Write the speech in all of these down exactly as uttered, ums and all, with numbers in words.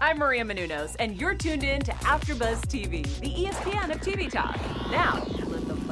I'm Maria Menounos, and you're tuned in to AfterBuzz T V, the E S P N of T V talk. Now, let the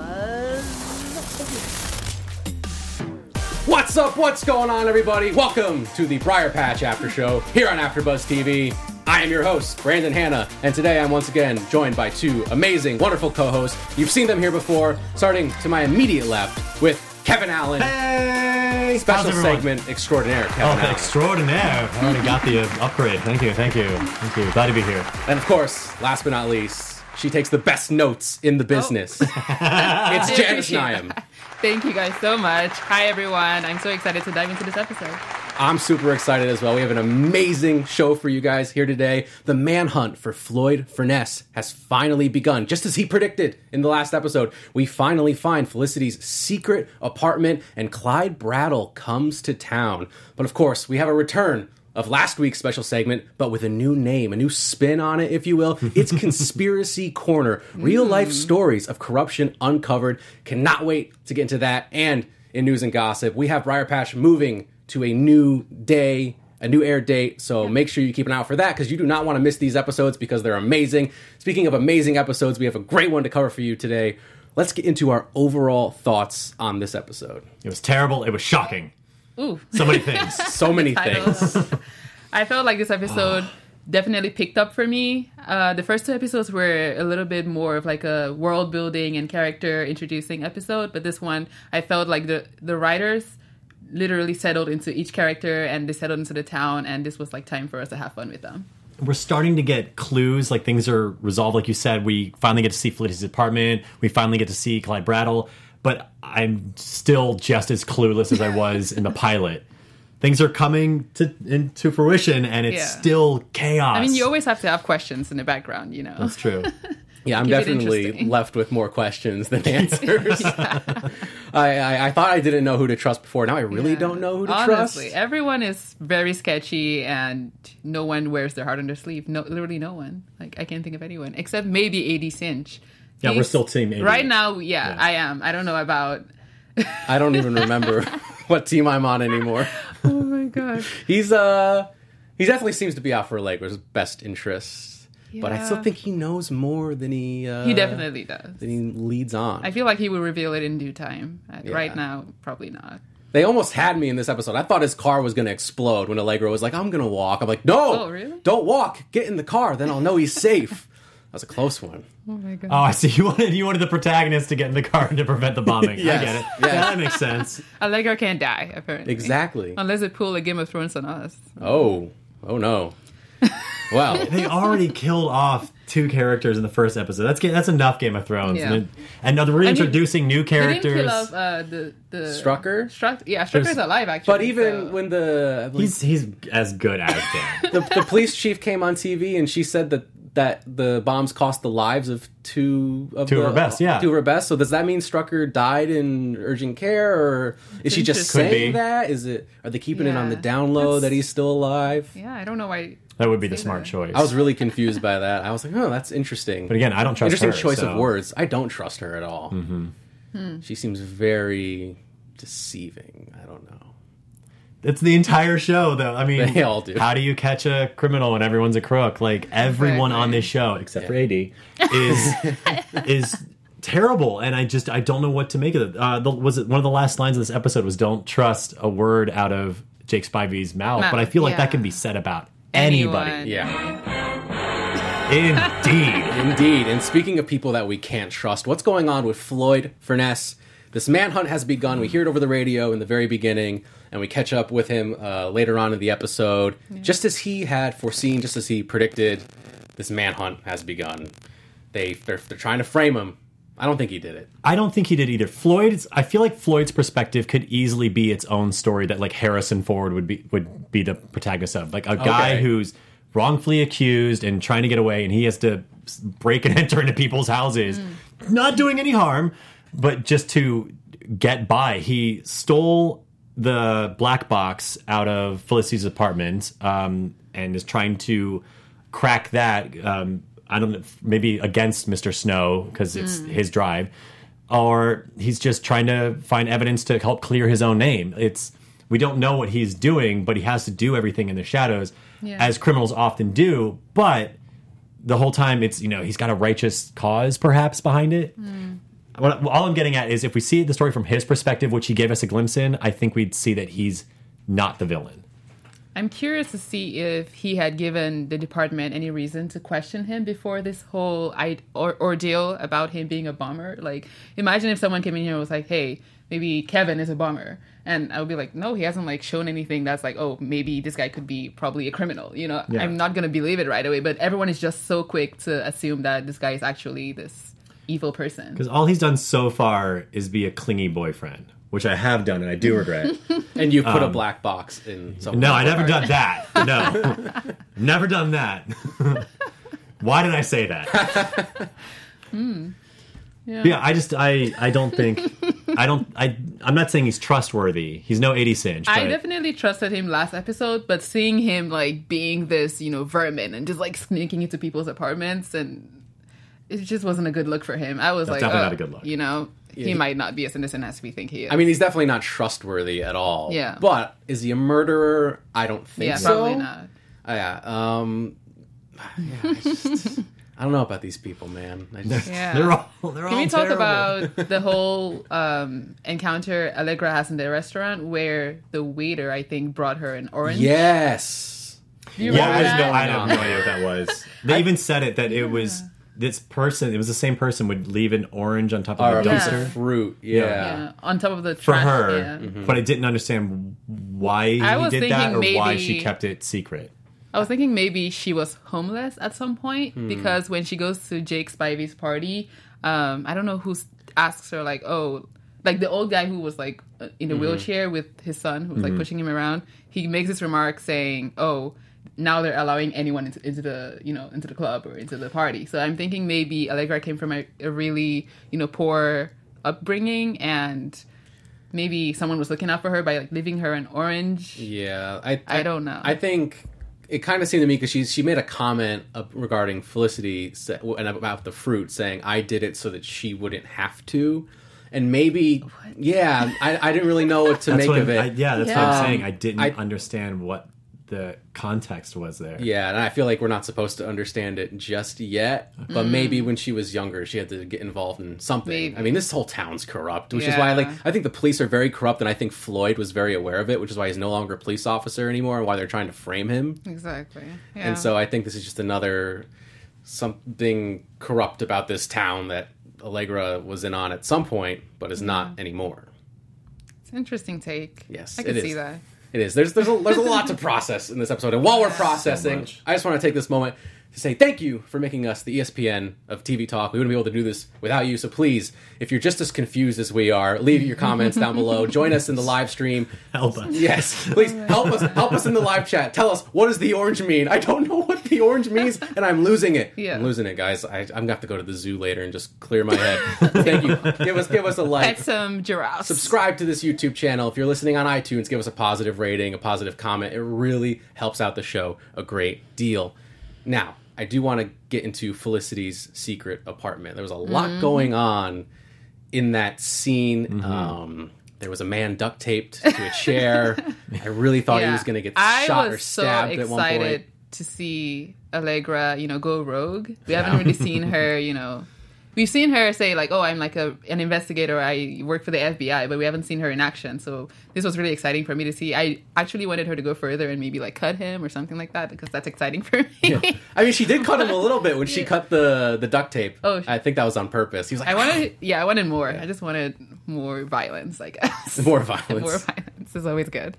buzz begin. What's up? What's going on, everybody? Welcome to the Briar Patch After Show here on AfterBuzz T V. I am your host, Brandon Hanna, and today I'm once again joined by two amazing, wonderful co-hosts. You've seen them here before, starting to my immediate left with Kevin Allen. Hey! Special segment extraordinaire, Kevin Oh, Allen. extraordinaire. I already got the uh, upgrade. Thank you, thank you, thank you. Glad to be here. And of course, last but not least, she takes the best notes in the business. Oh. It's Janice Nyam. Thank you guys so much. Hi, everyone. I'm so excited to dive into this episode. I'm super excited as well. We have an amazing show for you guys here today. The manhunt for Floyd Furness has finally begun. Just as he predicted in the last episode, we finally find Felicity's secret apartment and Clyde Brattle comes to town. But of course, we have a return of last week's special segment, but with a new name, a new spin on it, if you will. It's Conspiracy Corner. Real life stories of corruption uncovered. Cannot wait to get into that. And in news and gossip, we have Briar Patch moving to a new day, a new air date. So make sure you keep an eye out for that, because you do not want to miss these episodes because they're amazing. Speaking of amazing episodes, we have a great one to cover for you today. Let's get into our overall thoughts on this episode. It was terrible. It was shocking. Ooh. So many things. So many things. I felt like this episode definitely picked up for me. Uh, the first two episodes were a little bit more of like a world building and character introducing episode, but this one, I felt like the, the writers literally settled into each character and they settled into the town, and this was like time for us to have fun with them. We're starting to get clues, like things are resolved. Like you said, we finally get to see Felicity's apartment. We finally get to see Clyde Brattle. But I'm still just as clueless as I was in the pilot. Things are coming to into fruition, and it's Yeah. still chaos. I mean, you always have to have questions in the background, you know? That's true. Yeah, I'm Keep it definitely interesting. left with more questions than answers. I, I, I thought I didn't know who to trust before. Now I really Yeah. don't know who to Honestly, trust. everyone is very sketchy, and no one wears their heart on their sleeve. No, literally no one. Like, I can't think of anyone except maybe A D Cinch. Yeah, we're He's- still team A D. Right now, yeah, Yeah. I am. I don't know about. I don't even remember what team I'm on anymore. Oh my god. He's uh, he definitely seems to be out for Allegra's best interests. But I Yeah. still think he knows more than he uh, He definitely does. than he leads on. I feel like he will reveal it in due time. Uh, Yeah. Right now, probably not. They almost had me in this episode. I thought his car was going to explode when Allegra was like, I'm going to walk. I'm like, no, Oh, really? don't walk. Get in the car. Then I'll know he's safe. That was a close one. Oh my god. Oh, I see. You wanted you wanted the protagonist to get in the car to prevent the bombing. Yes. I get it. Yes. Yeah, that makes sense. Allegra can't die, apparently. Exactly. Unless they pull a Game of Thrones on us. Oh, oh no. Well, They already killed off two characters in the first episode. That's that's enough Game of Thrones. Yeah. And, then, and now they're reintroducing new They characters. didn't kill off uh, the, the... Strucker? Struck, yeah, Strucker's There's- alive, actually. but even so- when the, I believe He's he's as good as Dan. the the police chief came on T V and she said that that the bombs cost the lives of two of Two the, of her best, yeah. two of her best. So does that mean Strucker died in urgent care, or is she just interesting. Could saying be. that? Is it? Are they keeping it on the Yeah. down low That's- that he's still alive? Yeah, I don't know why... That would be the Say smart that. choice. I was really confused by that. I was like, oh, that's interesting. But again, I don't trust Interesting her. choice so- of words. I don't trust her at all. Mm-hmm. She seems very deceiving. I don't know. It's the entire show, though. I mean, They all do. How do you catch a criminal when everyone's a crook? Like everyone Exactly. on this show, except for A D, is is terrible, and I just I don't know what to make of it. Uh, the, was it one of the last lines of this episode was "Don't trust a word out of Jake Spivey's mouth," Mouth, but I feel like yeah. that can be said about Anyone. anybody. Yeah. Indeed. Indeed. And speaking of people that we can't trust, what's going on with Floyd Furness? This manhunt has begun. We hear it over the radio in the very beginning, and we catch up with him uh, later on in the episode. Just as he had foreseen, just as he predicted, this manhunt has begun. They, they're, they're trying to frame him. I don't think he did it. I don't think he did either. Floyd's. I feel like Floyd's perspective could easily be its own story that like Harrison Ford would be would be the protagonist of, like a guy Okay. who's wrongfully accused and trying to get away, and he has to break and enter into people's houses, not doing any harm, but just to get by. He stole the black box out of Felicity's apartment um, and is trying to crack that. Um, I don't know, maybe against Mister Snow because it's his drive, or he's just trying to find evidence to help clear his own name. It's We don't know what he's doing, but he has to do everything in the shadows, Yeah. as criminals often do. But the whole time, it's, you know, he's got a righteous cause, perhaps, behind it. Mm. What, all I'm getting at is if we see the story from his perspective, which he gave us a glimpse in, I think we'd see that he's not the villain. I'm curious to see if he had given the department any reason to question him before this whole I- or- ordeal about him being a bomber. Like, imagine if someone came in here and was like, hey, maybe Kevin is a bomber. And I would be like, no, he hasn't, like, shown anything that's like, oh, maybe this guy could be probably a criminal. You know, Yeah. I'm not going to believe it right away. But everyone is just so quick to assume that this guy is actually this evil person. Because all he's done so far is be a clingy boyfriend, which I have done and I do regret. And you put a black box in some. No, I never done that. No, never done that. Why did I say that? mm. Yeah. Yeah, I just I I don't think I don't I I'm not saying he's trustworthy. He's no eighty Cinch. I but- definitely trusted him last episode, but seeing him like being this, you know, vermin and just like sneaking into people's apartments, and it just wasn't a good look for him. I was That's like, definitely oh, not a good look. You know, Yeah, he, he- might not be as innocent as we think he is. I mean, he's definitely not trustworthy at all. Yeah. But is he a murderer? I don't think yeah, so. probably not. Uh, yeah. Um. Yeah. I, just, I don't know about these people, man. I just, Yeah. They're all they're Can all we talk terrible. about the whole um, encounter Allegra has in the restaurant where the waiter, I think, brought her an orange? Yes. Do you Yeah, I, remember just that? know, I have no idea what that was. They even said it that it was this person. It was the same person would leave an orange on top of Or the a Yeah. piece dumpster of fruit. Yeah. Yeah, on top of the for trash. her, Yeah. but I didn't understand why I he was did that or thinking why maybe- she kept it secret. I was thinking maybe she was homeless at some point Hmm. because when she goes to Jake Spivey's party, um, I don't know who s- asks her like, oh, like the old guy who was like uh, in a Mm-hmm. wheelchair with his son who was like pushing him around. He makes this remark saying, oh, now they're allowing anyone into, into the, you know, into the club or into the party. So I'm thinking maybe Allegra came from a, a really, you know, poor upbringing, and maybe someone was looking out for her by like leaving her an orange. Yeah. I, I don't know. I think it kind of seemed to me because she she made a comment uh, regarding Felicity sa- and about the fruit, saying I did it so that she wouldn't have to. And maybe, yeah, I, I didn't really know what to That's make what of it. I, yeah, that's what Yeah. I'm saying. I didn't I- understand what the context was there. Yeah, and I feel like we're not supposed to understand it just yet. But maybe when she was younger, she had to get involved in something. Maybe. I mean, this whole town's corrupt, which is why, like, Yeah. I think the police are very corrupt, and I think Floyd was very aware of it, which is why he's no longer a police officer anymore, and why they're trying to frame him. Exactly. Yeah. And so I think this is just another something corrupt about this town that Allegra was in on at some point, but is not anymore. It's an interesting take. Yes, I can it see is. that. It is. There's there's a, there's a lot to process in this episode, and while we're processing, much. I just want to take this moment to say thank you for making us the E S P N of T V Talk. We wouldn't be able to do this without you, so please, if you're just as confused as we are, leave your comments down below. Join us in the live stream. Help us. Yes, please help us. Help us in the live chat. Tell us, what does the orange mean? I don't know what the orange means, and I'm losing it. Yeah. I'm losing it, guys. I, I'm gonna have to go to the zoo later and just clear my head. Thank you. Give us give us a like. Pet some giraffes. Subscribe to this YouTube channel. If you're listening on iTunes, give us a positive rating, a positive comment. It really helps out the show a great deal. Now, I do want to get into Felicity's secret apartment. There was a lot Mm-hmm. going on in that scene. Um, there was a man duct taped to a chair. I really thought he Yeah. was going to get I shot was or stabbed so at one point. excited to see Allegra, you know, go rogue. We haven't really seen her, you know. We've seen her say like, "Oh, I'm like a an investigator. I work for the F B I," but we haven't seen her in action. So this was really exciting for me to see. I actually wanted her to go further and maybe like cut him or something like that because that's exciting for me. Yeah. I mean, she did cut him a little bit when she cut the, the duct tape. Oh, I think that was on purpose. He was like, I wanted, yeah, I wanted more. I just wanted more violence, I guess. More violence. More violence is always good.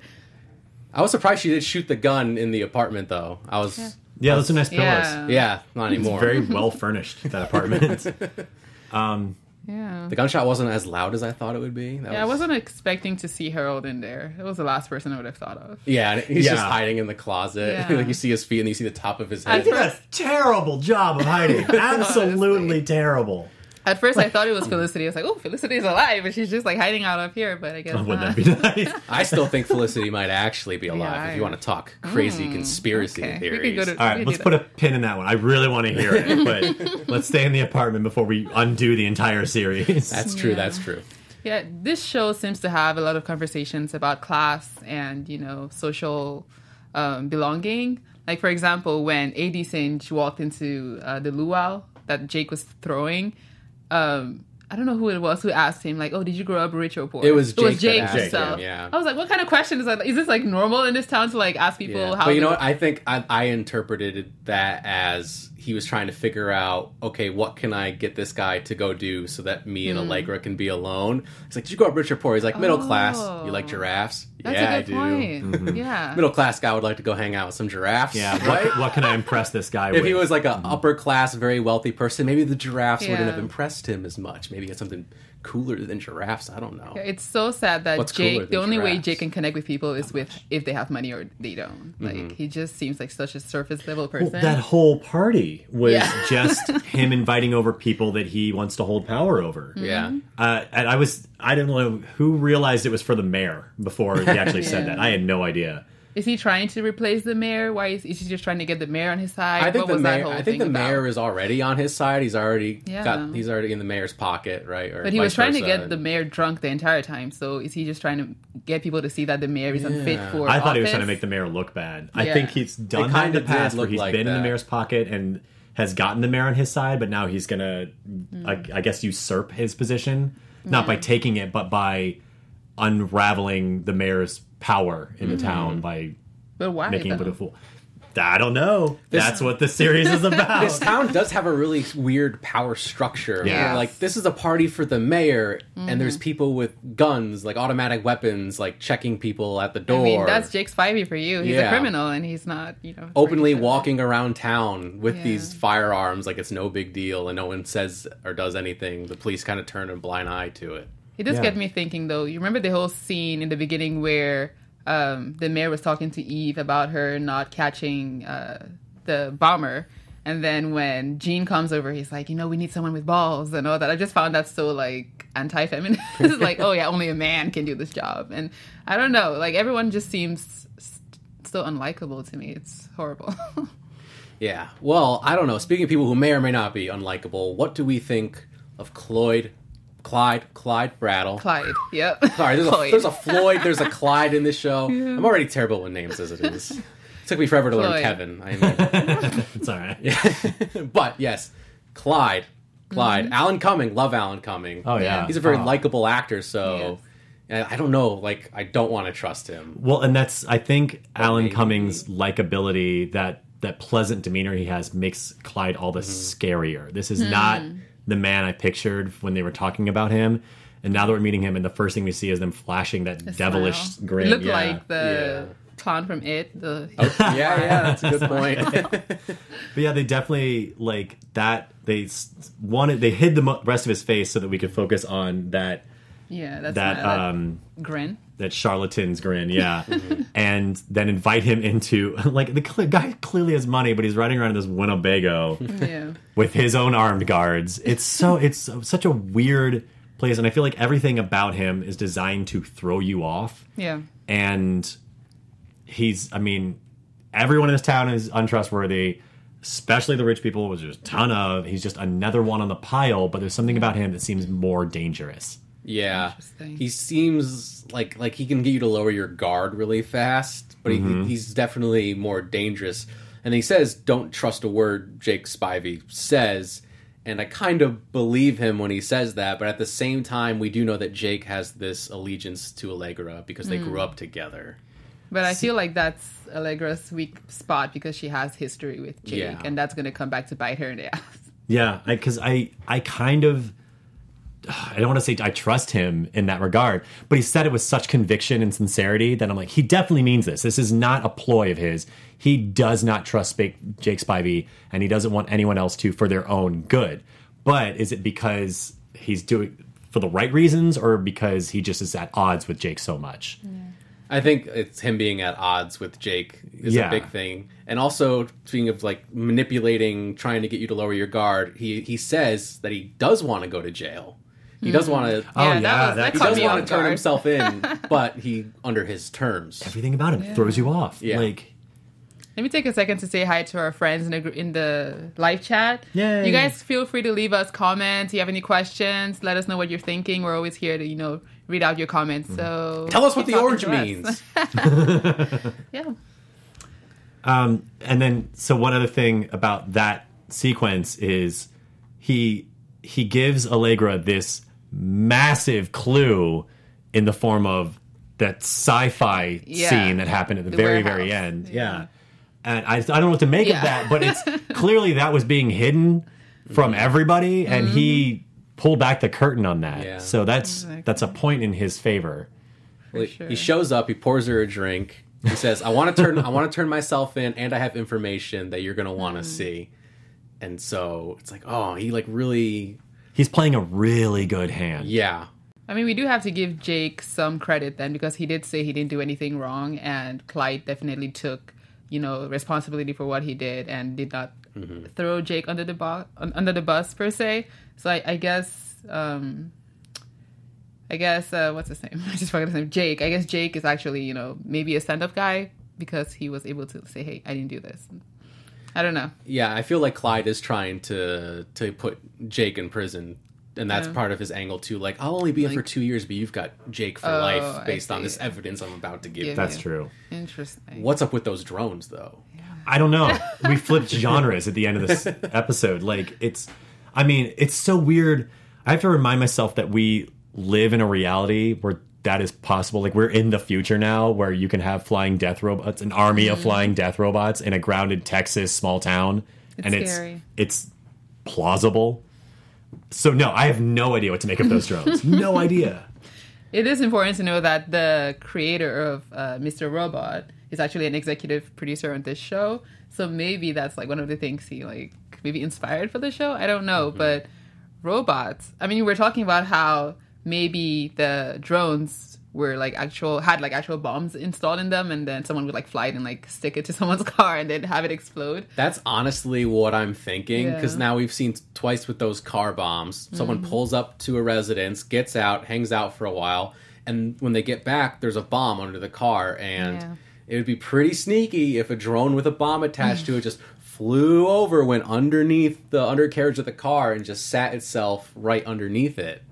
I was surprised she did shoot the gun in the apartment, though. I was, Yeah, those are nice pillows. Yeah. yeah, not anymore. Very well furnished, that apartment. um, Yeah. The gunshot wasn't as loud as I thought it would be. That Yeah, I was, wasn't expecting to see Harold in there. It was the last person I would have thought of. Yeah, and he's Yeah. just hiding in the closet. Yeah. Like you see his feet and you see the top of his I head. he did a terrible job of hiding. Absolutely terrible. At first, I thought it was Felicity. I was like, "Oh, Felicity's alive," but she's just like hiding out up here. But I guess Wouldn't not. that be nice? I still think Felicity might actually be alive Yeah, if you I- want to talk crazy conspiracy okay. We could theories. go to- All right, We let's do put a pin in that one. I really want to hear it, but let's stay in the apartment before we undo the entire series. That's true, Yeah. that's true. Yeah, this show seems to have a lot of conversations about class and, you know, social um, belonging. Like, for example, when A D Singe walked into uh, the luau that Jake was throwing, um, I don't know who it was who asked him, like, oh, did you grow up rich or poor? It was Jake It was Jake that asked himself. him, yeah. I was like, what kind of question is that? Is this, like, normal in this town to, like, ask people Yeah. how... But you know they- what? I think I, I interpreted that as he was trying to figure out, okay, what can I get this guy to go do so that me and Allegra can be alone? He's like, did you grow up rich or poor? He's like, middle class. You like giraffes? That's yeah, a good I point. do. Yeah. Middle class guy would like to go hang out with some giraffes. Yeah, right? what, what can I impress this guy If with? he was like an upper class, very wealthy person, maybe the giraffes wouldn't Yeah. have impressed him as much. Maybe he had something cooler than giraffes. I don't know. It's so sad that What's cooler Jake, the than only way giraffes? Jake can connect with people is with if they have money or they don't. Like, Mm-hmm. he just seems like such a surface level Well, person. that whole party was Yeah. just him inviting over people that he wants to hold power over. Yeah. Uh, and I was, I didn't know who realized it was for the mayor before he actually said Yeah. that. I had no idea. Is he trying to replace the mayor? Why is, is he just trying to get the mayor on his side? I think what the was that mayor. whole I think thing the about? mayor is already on his side. He's already Yeah. got. He's already in the mayor's pocket, right? Or But he was vice trying to versa. get the mayor drunk the entire time. So is he just trying to get people to see that the mayor is unfit Yeah. for I thought he was office? trying to make the mayor look bad. I Yeah. think he's done It that in the kinda did past where look he's like been in the that. mayor's pocket and has gotten the mayor on his side, but now he's going to, Hmm. I, I guess, usurp his position. Not by taking it, but by unraveling the mayor's power in the Hmm. town by But why? making him though? look a fool. I don't know. That's what the series is about. This town does have a really weird power structure. Yeah. where, like this is a party for the mayor, and there's people with guns, like automatic weapons, like checking people at the door. I mean, that's Jake Spivey for you. He's Yeah. a criminal, and he's not, you know, openly afraid to- walking around town with Yeah. these firearms, like it's no big deal, and no one says or does anything. The police kind of turn a blind eye to it. It does Yeah. get me thinking, though. You remember the whole scene in the beginning where um, the mayor was talking to Eve about her not catching uh, the bomber, and then when Gene comes over, he's like, you know, we need someone with balls and all that. I just found that so like anti-feminist. It's like, oh yeah, only a man can do this job, and I don't know, like everyone just seems s- so unlikable to me. It's horrible. Yeah. Well, I don't know. Speaking of people who may or may not be unlikable, what do we think of Cloyd, Clyde, Clyde Brattle? Clyde, yep. Sorry, there's a, Cloyd. there's a Floyd, there's a Clyde in this show. I'm already terrible with names as it is. It took me forever to learn Floyd. Kevin. I know. It's all right. But yes, Clyde. Clyde. Mm-hmm. Alan Cumming. Love Alan Cumming. Oh, yeah. He's a very Oh. likable actor, so I I don't know. Like, I don't want to trust him. Well, and that's, I think, Alan maybe. Cummings' likability, that that pleasant demeanor he has, makes Clyde all the scarier. This is not the man I pictured when they were talking about him. And now that we're meeting him, and the first thing we see is them flashing that The devilish smile. grin. It looked yeah. like the clown from It. The Yeah, yeah, that's a good point. But yeah, they definitely, like, that, they s- wanted, they hid the mo- rest of his face so that we could focus on that, yeah, that's that, my- that um, grin. that charlatan's grin, yeah. And then invite him into, like, the cl- guy clearly has money, but he's riding around in this Winnebago Yeah. with his own armed guards. It's so, it's such a weird place, and I feel like everything about him is designed to throw you off. Yeah. And he's, I mean, everyone in this town is untrustworthy, especially the rich people, which there's a ton of. He's just another one on the pile, but there's something about him that seems more dangerous. Yeah, Interesting. he seems like like he can get you to lower your guard really fast, but Mm-hmm. he, he's definitely more dangerous. And he says, "Don't trust a word Jake Spivey says," and I kind of believe him when he says that. But at the same time, we do know that Jake has this allegiance to Allegra because they grew up together. But I feel like that's Allegra's weak spot because she has history with Jake, Yeah. and that's going to come back to bite her in the ass. Yeah, because I, I, I kind of, I don't want to say I trust him in that regard, but he said it with such conviction and sincerity that I'm like, he definitely means this. This is not a ploy of his. He does not trust Jake Spivey, and he doesn't want anyone else to for their own good. But is it because he's doing for the right reasons, or because he just is at odds with Jake so much? I think it's him being at odds with Jake is Yeah. a big thing. And also, speaking of like manipulating, trying to get you to lower your guard, he, he says that he does want to go to jail. He does want to. Oh, Yeah, yeah, that was- that- He caught does me want off to turn guard. himself in, but he under his terms. Everything about him throws you off. Yeah. Like, Let me take a second to say hi to our friends in the, gr- in the live chat. Yay. You guys feel free to leave us comments. If you have any questions, let us know what you're thinking. We're always here to, you know, read out your comments. So Tell us what keep the talking orange to us. means. Yeah. Um, and then, so one other thing about that sequence is he he gives Allegra this massive clue in the form of that sci-fi Yeah. scene that happened at the, The very, warehouse. very end. Yeah. Yeah. And I, I don't know what to make Yeah. of that, but it's clearly that was being hidden from everybody, and he pulled back the curtain on that. Yeah. So that's Exactly. that's a point in his favor. Well, sure. He shows up. He pours her a drink. He says, "I want to turn. I want to turn myself in, and I have information that you're going to want to see." And so it's like, oh, he like really, He's playing a really good hand. yeah, I mean, we do have to give Jake some credit then, because he did say he didn't do anything wrong, and Clyde definitely took, you know, responsibility for what he did and did not Mm-hmm. throw Jake under the bus, under the bus per se. So I, I guess, um, I guess, uh, what's his name? I just forgot his name. Jake. I guess Jake is actually, you know, maybe a stand-up guy because he was able to say, "Hey, I didn't do this." I don't know. yeah. I feel like Clyde is trying to to put Jake in prison, and that's Yeah. part of his angle too. Like, I'll only be in for two years, but you've got Jake for Oh, life I based on see. this evidence I'm about to give. Yeah. you. That's true. Interesting. What's up with those drones, though? I don't know. We flipped genres at the end of this episode. Like, it's, I mean, it's so weird. I have to remind myself that we live in a reality where that is possible. Like, we're in the future now where you can have flying death robots, an army of flying death robots in a grounded Texas small town. It's and it's, scary. it's plausible. So, no, I have no idea what to make of those drones. No idea. It is important to know that the creator of uh, Mister Robot is actually an executive producer on this show. So maybe that's like one of the things he like maybe inspired for the show. I don't know, but robots. I mean, we're talking about how maybe the drones were like actual had like actual bombs installed in them, and then someone would like fly it and like stick it to someone's car and then have it explode. That's honestly what I'm thinking, because Yeah. now we've seen twice with those car bombs. Someone pulls up to a residence, gets out, hangs out for a while, and when they get back, there's a bomb under the car, and Yeah. it would be pretty sneaky if a drone with a bomb attached to it just flew over, went underneath the undercarriage of the car, and just sat itself right underneath it.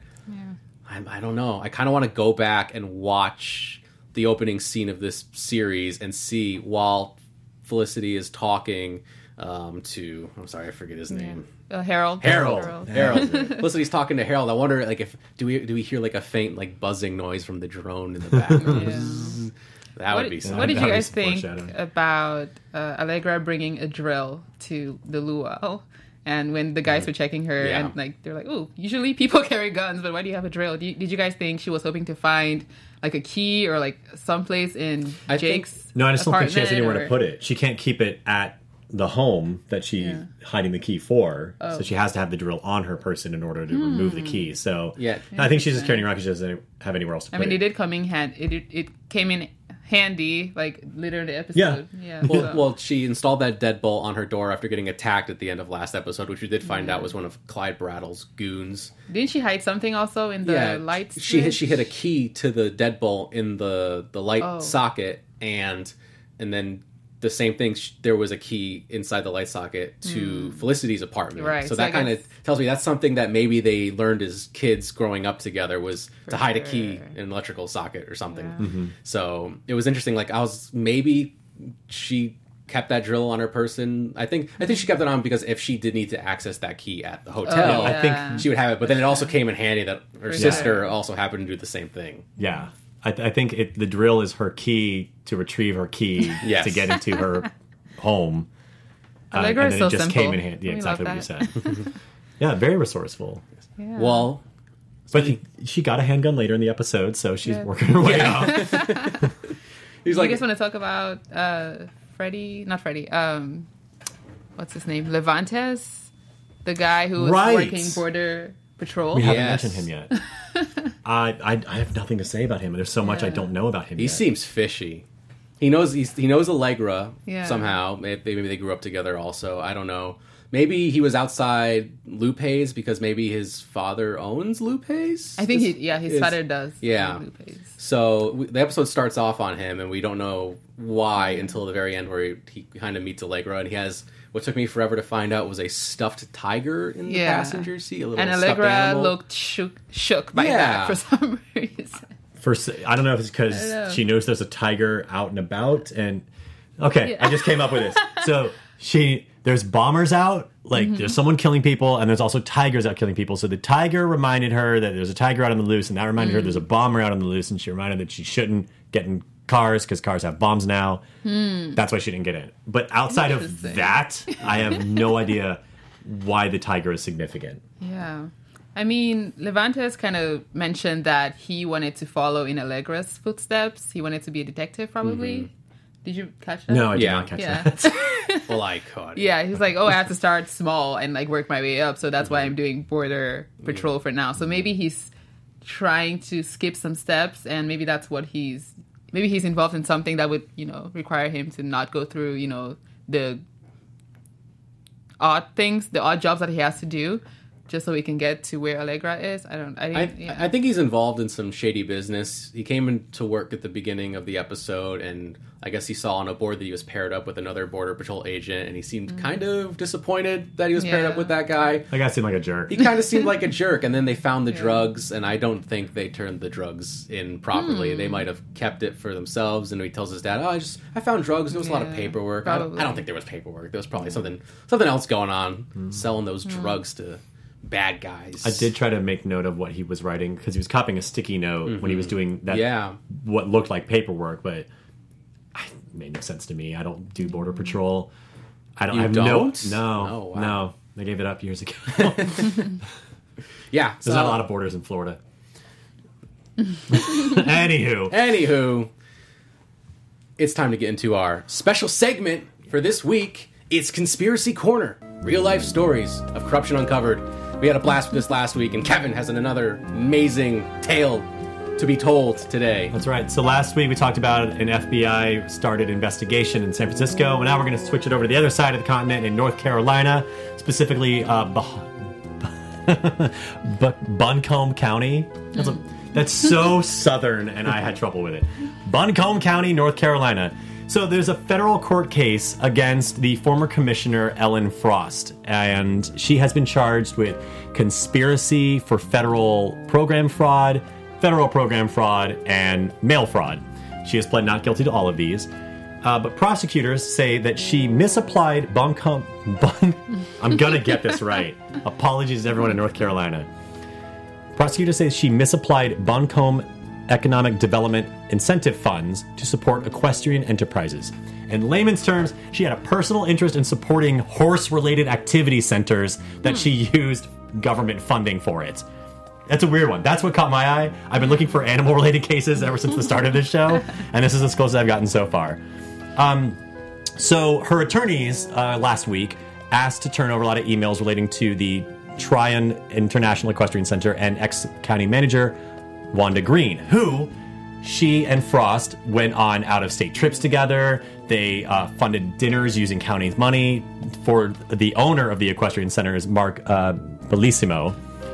I, I don't know. I kind of want to go back and watch the opening scene of this series and see while Felicity is talking um, to. I'm sorry, I forget his name. Uh, Harold. Harold. Harold. Felicity's talking to Harold. I wonder, like, if do we do we hear like a faint like buzzing noise from the drone in the background? Yeah. That What, would be something. what did That you would be guys some think foreshadowing. about uh, Allegra bringing a drill to the luau? And when the guys were checking her, Yeah. and like they're like, "Oh, usually people carry guns, but why do you have a drill?" Did you, did you guys think she was hoping to find like a key or like someplace in I think- Jake's? No, I just don't think she has apartment, anywhere or- to put it. She can't keep it at the home that she's Yeah. hiding the key for. Oh. So she has to have the drill on her person in order to remove the key. So Yeah. I think she's just carrying around because she doesn't have anywhere else to I put mean, it. it did come in hand. It it, it came in handy, like later in the episode. Yeah. Well, so- well, she installed that deadbolt on her door after getting attacked at the end of last episode, which we did find out was one of Clyde Brattle's goons. didn't she hide something also in the lights? She hit, she hit a key to the deadbolt in the the light Oh. socket, and and then the same thing. sh- There was a key inside the light socket to Felicity's apartment. Right, So so that I kind of guess- tells me that's something that maybe they learned as kids growing up together was to hide a key sure. in an electrical socket or something. Yeah. Mm-hmm. So it was interesting. Like I was maybe she kept that drill on her person. I think I think she kept it on because if she did need to access that key at the hotel, Oh, I think yeah. she would have it. But then it also came in handy that her For sister sure. also happened to do the same thing. Yeah. I, I think it, the drill is her key to retrieve her key Yes. to get into her home. Uh, Allegra and is then so it just simple. came in handy. Yeah, We exactly what love you said. Yeah, very resourceful. Yeah. Well, But she got a handgun later in the episode, so she's Yeah. working her way Yeah. out. he's you like, guys want to talk about uh, Freddie? Not Freddie. Um, what's his name? Levantes, the guy who was Right. working border patrol. We haven't Yes. mentioned him yet. I, I I have nothing to say about him. There's so much I Yeah. don't know about him he yet. seems fishy. He knows he's, he knows Allegra Yeah. somehow. Maybe, maybe they grew up together also. I don't know. Maybe he was outside Lupe's because maybe his father owns Lupe's? I think Is- he, yeah, his is- father does. Yeah. Lupe's. So we, the episode starts off on him, and we don't know why until the very end, where he, he kind of meets Allegra, and he has what took me forever to find out was a stuffed tiger in the Yeah. passenger seat. A little And stuffed Allegra animal. looked shook, shook by Yeah. that for some reason. For s- I don't know if it's I don't know. because she knows there's a tiger out and about, and okay, Yeah. I just came up with this. So she there's bombers out, like Mm-hmm. there's someone killing people, and there's also tigers out killing people. So the tiger reminded her that there's a tiger out on the loose, and that reminded Mm. her there's a bomber out on the loose, and she reminded her that she shouldn't get in cars because cars have bombs now. That's why she didn't get in. But outside of Interesting. that, I have no idea why the tiger is significant. Yeah. I mean, Levantes kind of mentioned that he wanted to follow in Allegra's footsteps. He wanted to be a detective, probably. Did you catch that? No, I did Yeah. not catch Yeah. that. Well, I could. Yeah, he's like, oh, I have to start small and like work my way up, so that's why I'm doing border patrol for now. So maybe he's trying to skip some steps, and maybe that's what he's. Maybe he's involved in something that would, you know, require him to not go through, you know, the odd things, the odd jobs that he has to do, just so he can get to where Allegra is. I don't. I. I, yeah. I think he's involved in some shady business. He came into work at the beginning of the episode, and I guess he saw on a board that he was paired up with another Border Patrol agent, and he seemed kind of disappointed that he was paired Yeah. up with that guy. That guy seemed like a jerk. He kind of seemed like a jerk, and then they found the drugs, and I don't think they turned the drugs in properly. They might have kept it for themselves, and he tells his dad, "Oh, I just I found drugs. There was a lot of Yeah, paperwork. I don't, I probably. don't think there was paperwork. There was probably something something else going on, selling those drugs to bad guys." I did try to make note of what he was writing because he was copying a sticky note when he was doing that. Yeah. What looked like paperwork, but I, it made no sense to me. I don't do border patrol. I don't. You I have don't? No, no, Oh, wow. no. I gave it up years ago. Yeah, There's not a lot of borders in Florida. Anywho, Anywho, it's time to get into our special segment for this week. It's Conspiracy Corner, real life stories of corruption uncovered. We had a blast with this last week, and Kevin has another amazing tale to be told today. that's right. So last week we talked about an F B I started investigation in San Francisco, and now we're going to switch it over to the other side of the continent in North Carolina, specifically uh, bah- Bu- Buncombe County. That's, a, that's so southern, and I had trouble with it. Buncombe County, North Carolina. So there's a federal court case against the former commissioner Ellen Frost, and she has been charged with conspiracy for federal program fraud, federal program fraud, and mail fraud. She has pled not guilty to all of these. Uh, but prosecutors say that she misapplied Buncombe. Bun, I'm gonna get this right. Apologies to everyone in North Carolina. Prosecutors say she misapplied Buncombe Economic Development Incentive Funds to support equestrian enterprises. In layman's terms, she had a personal interest in supporting horse-related activity centers that she used government funding for it. That's a weird one. That's what caught my eye. I've been looking for animal-related cases ever since the start of this show, and this is as close as I've gotten so far. Um, so her attorneys uh, last week asked to turn over a lot of emails relating to the Tryon International Equestrian Center and ex-county manager Wanda Green, who she and Frost went on out-of-state trips together. They uh, funded dinners using county money for the owner of the equestrian centers, Mark uh, Bellissimo.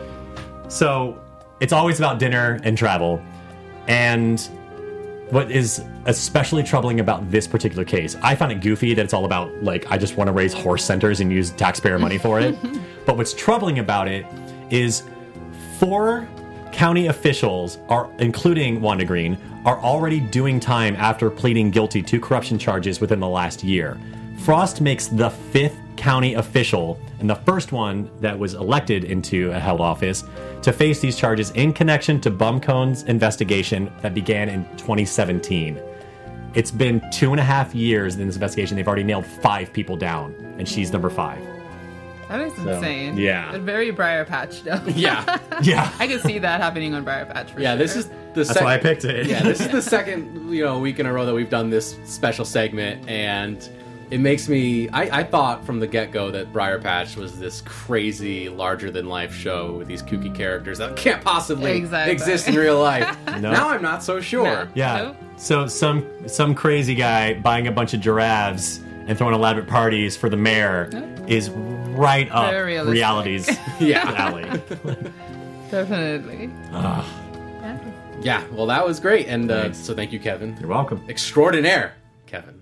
So it's always about dinner and travel. And what is especially troubling about this particular case, I find it goofy that it's all about, like, I just want to raise horse centers and use taxpayer money for it. But what's troubling about it is four county officials, are, including Wanda Green, are already doing time after pleading guilty to corruption charges within the last year. Frost makes the fifth county official, and the first one that was elected into a held office, to face these charges in connection to Buncombe's investigation that began in twenty seventeen. It's been two and a half years in this investigation. They've already nailed five people down, and she's number five. That is insane. yeah. But very Briar Patch, though. Yeah. Yeah. I can see that happening on Briar Patch for Yeah, sure. this is the That's sec- why I picked it. Yeah, this is the second, you know, week in a row that we've done this special segment, and it makes me. I, I thought from the get-go that Briar Patch was this crazy, larger-than-life show with these kooky characters that can't possibly Exactly. exist in real life. No. Now I'm not so sure. No. Yeah. Nope. So some some crazy guy buying a bunch of giraffes and throwing elaborate parties for the mayor is right up Very realistic. reality's Yeah. alley. Definitely. Ah, Yeah. Yeah, well, that was great. And uh, Thanks. so thank you, Kevin. you're welcome. Extraordinaire, Kevin.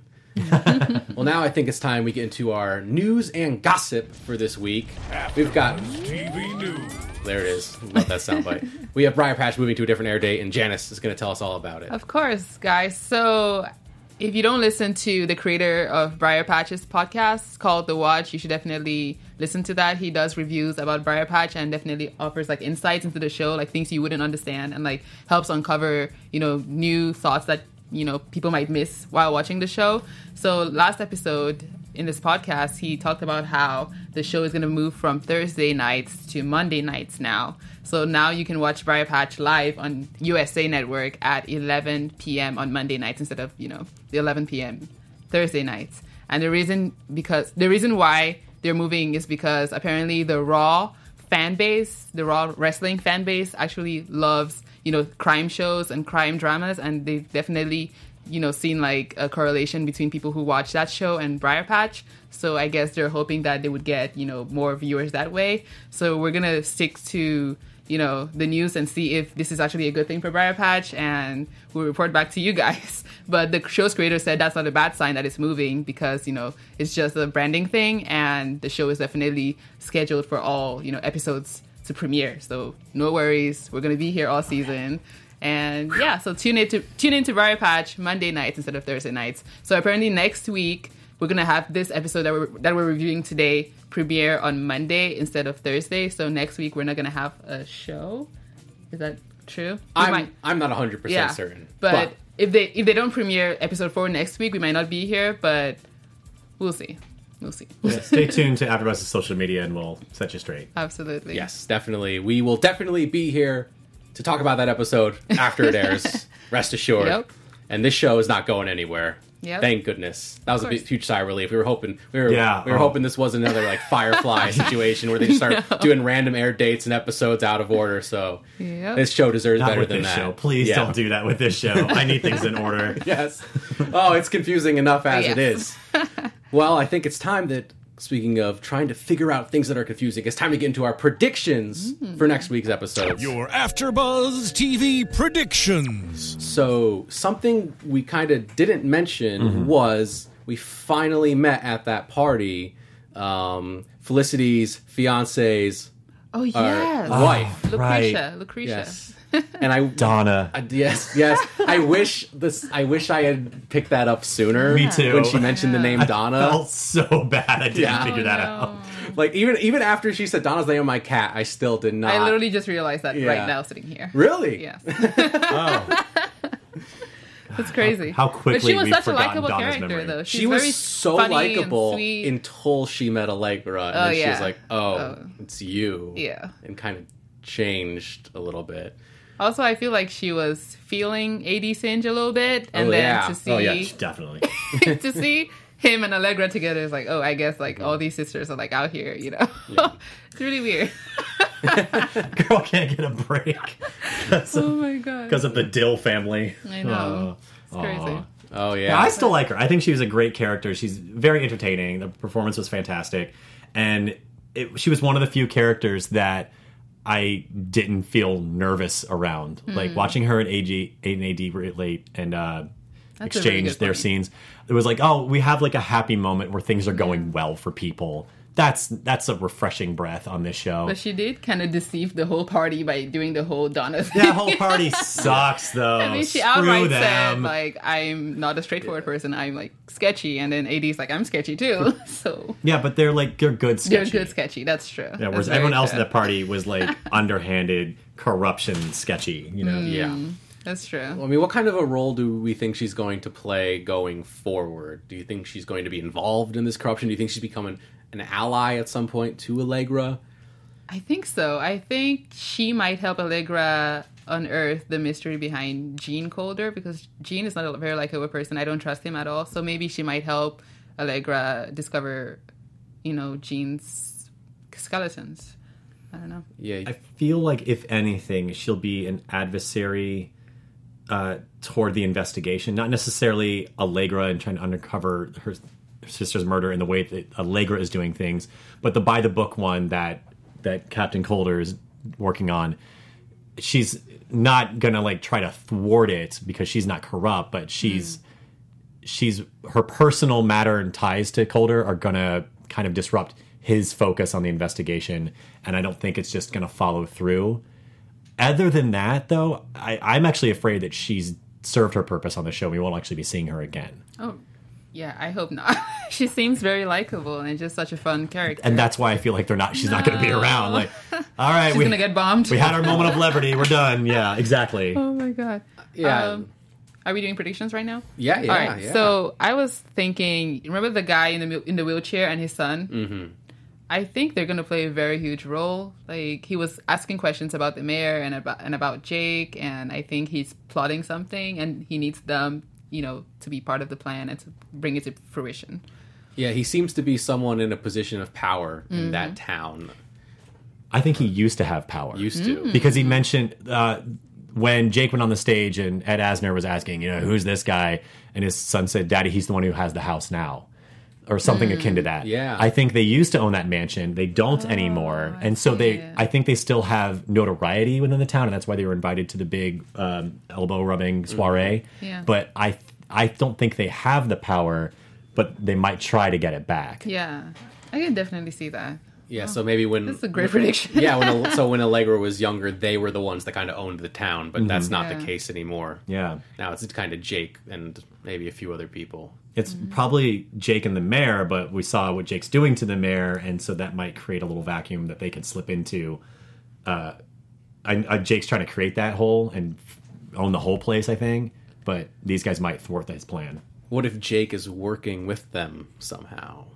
Well, now I think it's time we get into our news and gossip for this week. We've got... T V News. There it is. Love that soundbite. We have Briar Patch moving to a different air date, and Janice is going to tell us all about it. Of course, guys. So if you don't listen to the creator of Briar Patch's podcast called The Watch, you should definitely listen to that. He does reviews about Briar Patch and definitely offers like insights into the show, like things you wouldn't understand, and like helps uncover, you know, new thoughts that, you know, people might miss while watching the show. So last episode in this podcast, he talked about how the show is going to move from Thursday nights to Monday nights now. So now you can watch Briar Patch live on U S A Network at eleven p.m. on Monday nights instead of, you know, the eleven p.m. Thursday nights. And the reason because the reason why they're moving is because apparently the Raw fan base, the Raw wrestling fan base actually loves, you know, crime shows and crime dramas, and they've definitely, you know, seen like a correlation between people who watch that show and Briar Patch. So I guess they're hoping that they would get, you know, more viewers that way. So we're going to stick to, you know, the news and see if this is actually a good thing for Briar Patch, and we'll report back to you guys. But the show's creator said that's not a bad sign that it's moving because, you know, it's just a branding thing, and the show is definitely scheduled for all, you know, episodes to premiere. So no worries. We're going to be here all season. And yeah, so tune in to tune into Briar Patch Monday nights instead of Thursday nights. So apparently next week we're gonna have this episode that we're that we're reviewing today premiere on Monday instead of Thursday. So next week we're not gonna have a show. Is that true? We I'm, might- I'm not one hundred percent yeah, certain. But, if they if they don't premiere episode four next week, we might not be here. But we'll see. We'll see. Yeah, stay tuned to AfterBuzz's social media, and we'll set you straight. Absolutely. yes, definitely. We will definitely be here to talk about that episode after it airs. Rest assured. Yep. And this show is not going anywhere. Yep. Thank goodness. That was a course. big, huge sigh of relief. We were hoping we were Yeah, we were oh. hoping this wasn't another like Firefly situation where they just start No. doing random air dates and episodes out of order. So Yep. this show deserves Not better with than this that. show. Please Yeah. don't do that with this show. I need things in order. Yes. Oh, it's confusing enough as it Yes. is. Well, I think it's time that, speaking of trying to figure out things that are confusing, it's time to get into our predictions for next week's episodes. Your AfterBuzz T V predictions. So, something we kind of didn't mention was we finally met at that party. Um, Felicity's fiance's Oh yes. wife. Lucretia. right. Lucretia. Yes. And I Donna. Uh, yes, yes. I wish this. I wish I had picked that up sooner. Me too. When she mentioned the name I Donna, felt so bad I didn't Yeah. figure Oh, that no. out. like even even after she said Donna's the name of my cat, I still did not. I literally just realized that Yeah. right now sitting here. really. Yes. Oh. It's crazy. How quickly But she was we've such a forgotten likable Donna's character, memory. though. She's She was very so funny likable and sweet. until she met Allegra, and Oh, then she was yeah. like, "Oh, Oh. it's you." Yeah. and kind of changed a little bit. Also, I feel like she was feeling A D Singe a little bit, and Oh, then yeah. to see Oh, yeah, definitely. to see him and Allegra together is like, oh, I guess like all these sisters are like out here, you know. It's really weird. Girl can't get a break because Oh of, my god. because of the Dill family. I know. Oh, It's crazy. aw. Oh yeah, Yeah, I still like her. I think she was a great character. She's very entertaining. The performance was fantastic, and it, she was one of the few characters that I didn't feel nervous around. Hmm. Like watching her and A G and A D relate and uh, That's a really exchange good their point. scenes. It was like, oh, we have like a happy moment where things are going well for people. That's that's a refreshing breath on this show. But she did kind of deceive the whole party by doing the whole Donna thing. That whole party sucks, though. I mean, she Screw outright them. said, like, I'm not a straightforward person. I'm, like, sketchy. And then A D's like, I'm sketchy, too. So, Yeah, but they're like they're good sketchy. they're good sketchy. That's true. Yeah, That's whereas very everyone else true. at the party was like underhanded corruption sketchy, you know? yeah. That's true. I mean, what kind of a role do we think she's going to play going forward? Do you think she's going to be involved in this corruption? Do you think she's becoming an ally at some point to Allegra? I think so. I think she might help Allegra unearth the mystery behind Gene Coulter, because Gene is not a very likable person. I don't trust him at all. So maybe she might help Allegra discover, you know, Gene's skeletons. I don't know. Yeah, I feel like if anything, she'll be an adversary uh, toward the investigation, not necessarily Allegra and trying to uncover her sister's murder in the way that Allegra is doing things, but the by the book one that that Captain Coulter is working on. She's not gonna like try to thwart it because she's not corrupt, but she's mm. she's her personal matter and ties to Coulter are gonna kind of disrupt his focus on the investigation, and I don't think it's just gonna follow through. Other than that, though, I, I'm actually afraid that she's served her purpose on the show. We won't actually be seeing her again. Oh, yeah, I hope not. She seems very likable and just such a fun character. And that's why I feel like they're not. She's no. not going to be around. Like, all right, she's we, gonna get bombed. We had our moment of levity. We're done. Yeah, exactly. Oh my god. Yeah. Um, are we doing predictions right now? Yeah, yeah. All right. Yeah. So I was thinking. Remember the guy in the in the wheelchair and his son? Mm-hmm. I think they're going to play a very huge role. Like, he was asking questions about the mayor and about and about Jake, and I think he's plotting something, and he needs them, you know, to be part of the plan and to bring it to fruition. Yeah, he seems to be someone in a position of power in mm-hmm. that town. I think he used to have power. Used to. Mm. Because he mentioned uh, when Jake went on the stage and Ed Asner was asking, you know, who's this guy? And his son said, Daddy, he's the one who has the house now. Or something mm, akin to that. Yeah. I think they used to own that mansion. They don't oh, anymore. And so they, it. I think they still have notoriety within the town, and that's why they were invited to the big um, elbow-rubbing soiree. Mm-hmm. Yeah. But I I don't think they have the power, but they might try to get it back. Yeah. I can definitely see that. Yeah, oh, so maybe when... That's a great prediction. yeah, when, so when Allegra was younger, they were the ones that kind of owned the town, but mm-hmm. that's not yeah. the case anymore. Yeah. Now it's kind of Jake and maybe a few other people. It's mm-hmm. probably Jake and the mayor, but we saw what Jake's doing to the mayor, and so that might create a little vacuum that they could slip into. Uh, I, I, Jake's trying to create that hole and own the whole place, I think, but these guys might thwart his plan. What if Jake is working with them somehow?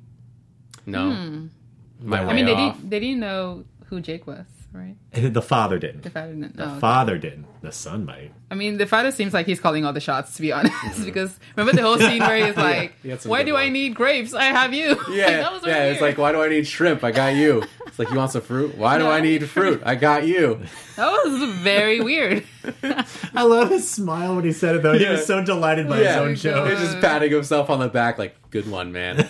No? Hmm. My I mean, they off. didn't, they didn't know who Jake was, right? The father didn't. The father didn't. The Oh, okay. father didn't. The son might. I mean, the father seems like he's calling all the shots, to be honest. Mm-hmm. Because remember the whole scene where he's like, yeah, he why do ones. I need grapes? I have you. Yeah, like, that was yeah. weird. It's like, why do I need shrimp? I got you. It's like, you want some fruit? Why do No. I need fruit? I got you. That was very weird. I love his smile when he said it, though. He Yeah. was so delighted by Yeah. his own show. He's just patting himself on the back like, good one, man.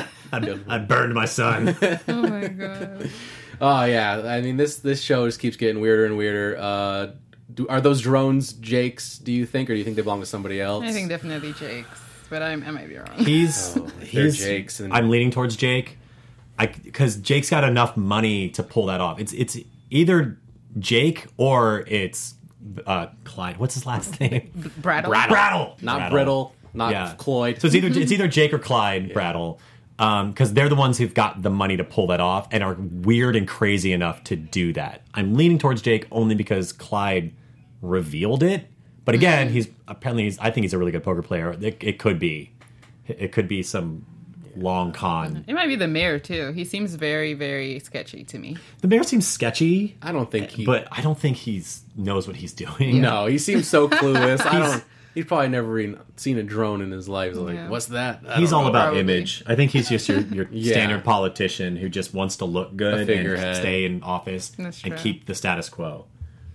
I, I burned my son. Oh my god. Oh, yeah. I mean, this this show just keeps getting weirder and weirder. Uh, do, are those drones Jake's, do you think, or do you think they belong to somebody else? I think definitely Jake's, but I'm, I might be wrong. He's, Oh, if they're he's Jake's and- I'm leaning towards Jake. I because Jake's got enough money to pull that off. It's it's either Jake or it's uh, Clyde. What's his last name? Brattle. Brattle. Brattle. Not Brattle. Brittle, not Yeah. Cloyd. So it's either it's either Jake or Clyde Brattle, because um, they're the ones who've got the money to pull that off and are weird and crazy enough to do that. I'm leaning towards Jake only because Clyde revealed it. But again, he's apparently he's, I think he's a really good poker player. It, it could be, it could be some long con. It might be the mayor too. He seems very, very sketchy to me. The mayor seems sketchy, I don't think he... but I don't think he's knows what he's doing. No, he seems so clueless. I don't... He's probably never even seen a drone in his life. He's like, Yeah. what's that? I He's don't all know. about Probably. image. I think he's just your, your Yeah. standard politician who just wants to look good and figurehead. stay in office That's and true. keep the status quo.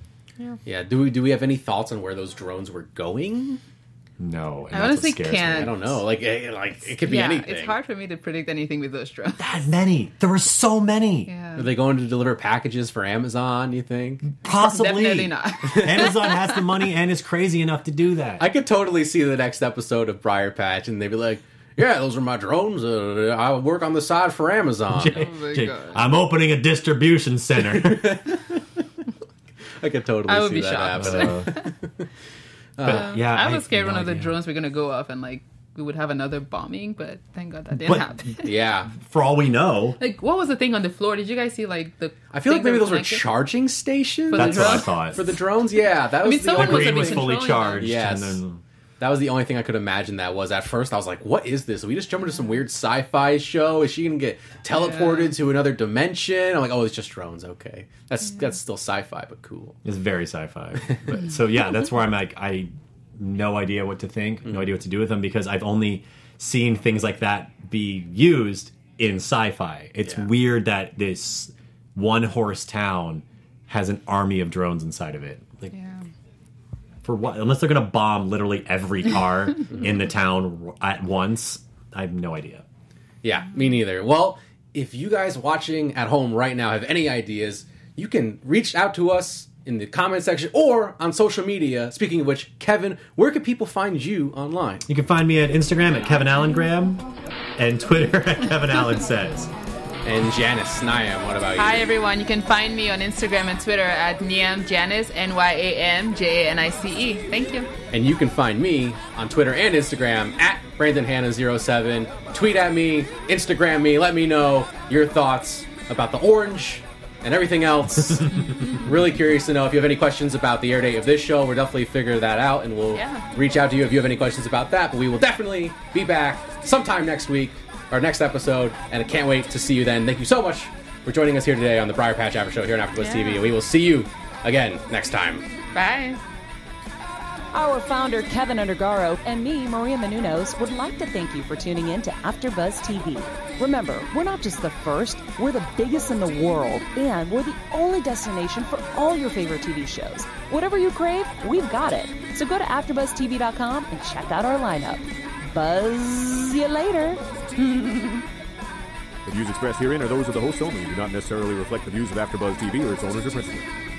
Yeah, do we do we have any thoughts on where those drones were going? No, and I that's what honestly scares can't. me. I don't know. Like, eh, like it could be yeah, anything. it's hard for me to predict anything with those drones. That many. There were so many. Yeah. Are they going to deliver packages for Amazon, you think? Possibly. Definitely not. Amazon has the money and is crazy enough to do that. I could totally see the next episode of Briar Patch, and they'd be like, yeah, those are my drones. Uh, I work on the side for Amazon. Jake, Oh my Jake, God. I'm opening a distribution center. I could totally I would see be that shocked. happening. but yeah, I have was scared no one of the idea. drones were gonna go off and like we would have another bombing, but thank God that didn't But- happen. Yeah. For all we know, Like, what was the thing on the floor? Did you guys see like the? I feel like things maybe that those were connected? charging stations For the that's what I drones? thought. for the drones. Yeah, that was mean, the someone the only must have green been was fully controlling them. charged. Yes. And then That was the only thing I could imagine that was. At first, I was like, what is this? Are we just jumping to some weird sci-fi show? Is she going to get teleported Yeah. to another dimension? I'm like, oh, it's just drones. Okay. That's that's still sci-fi, but cool. it's very sci-fi. But, so yeah, that's where I'm like, I no idea what to think, no idea what to do with them because I've only seen things like that be used in sci-fi. It's Yeah. weird that this one horse town has an army of drones inside of it. Like, Yeah. For what? Unless they're going to bomb literally every car in the town at once, I have no idea. Yeah, me neither. Well, if you guys watching at home right now have any ideas, you can reach out to us in the comment section or on social media. Speaking of which, Kevin, where can people find you online? You can find me at Instagram at Kevin Allen Graham and Twitter at Kevin Allen Says. And Janice Nyam, what about you? Hi, everyone. You can find me on Instagram and Twitter at Nyam Janice, N Y A M J A N I C E. Thank you. And you can find me on Twitter and Instagram at Brandon Hanna zero seven. Tweet at me, Instagram me, let me know your thoughts about the orange and everything else. Really curious to know if you have any questions about the air date of this show. We'll definitely figure that out, and we'll Yeah. reach out to you if you have any questions about that. But we will definitely be back sometime next week, our next episode, and I can't wait to see you then. Thank you so much for joining us here today on the Briar Patch After Show here on AfterBuzz Yeah. T V. We will see you again next time. Bye. Our founder, Kevin Undergaro, and me, Maria Menounos, would like to thank you for tuning in to AfterBuzz T V. Remember, we're not just the first, we're the biggest in the world, and we're the only destination for all your favorite T V shows. Whatever you crave, we've got it. So go to after buzz T V dot com and check out our lineup. Buzz you later. The views expressed herein are those of the hosts only and do not necessarily reflect the views of AfterBuzz T V or its owners or principals.